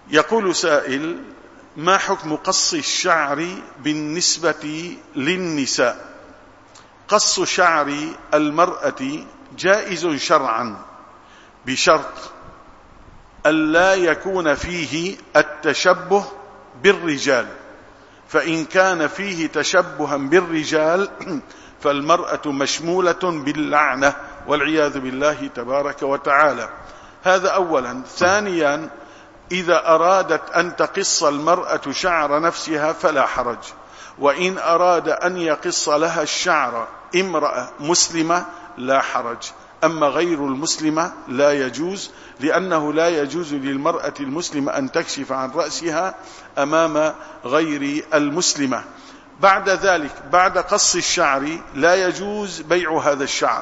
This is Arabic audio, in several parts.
يقول سائل: ما حكم قص الشعر بالنسبة للنساء؟ قص شعر المرأة جائز شرعا بشرط ألا يكون فيه التشبه بالرجال، فإن كان فيه تشبها بالرجال فالمرأة مشمولة باللعنة والعياذ بالله تبارك وتعالى. هذا أولا. ثانيا، إذا أرادت أن تقص المرأة شعر نفسها فلا حرج، وإن أراد أن يقص لها الشعر امرأة مسلمة لا حرج، أما غير المسلمة لا يجوز، لأنه لا يجوز للمرأة المسلمة أن تكشف عن رأسها أمام غير المسلمة. بعد ذلك، بعد قص الشعر لا يجوز بيع هذا الشعر.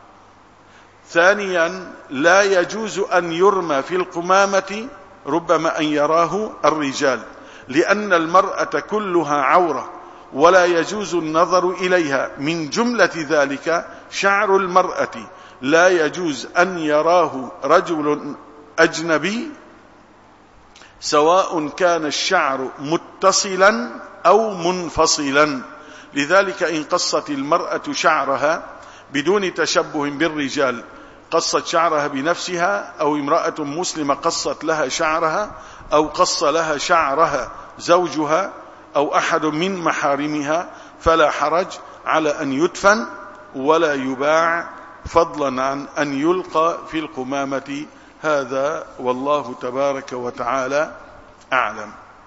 ثانيا، لا يجوز أن يرمى في القمامة، ربما أن يراه الرجال، لأن المرأة كلها عورة ولا يجوز النظر إليها. من جملة ذلك شعر المرأة لا يجوز أن يراه رجل أجنبي، سواء كان الشعر متصلا أو منفصلا. لذلك إن قصت المرأة شعرها بدون تشبه بالرجال، قصت شعرها بنفسها، أو امرأة مسلمة قصت لها شعرها، أو قص لها شعرها زوجها أو أحد من محارمها، فلا حرج على أن يدفن ولا يباع، فضلا عن أن يلقى في القمامة. هذا والله تبارك وتعالى أعلم.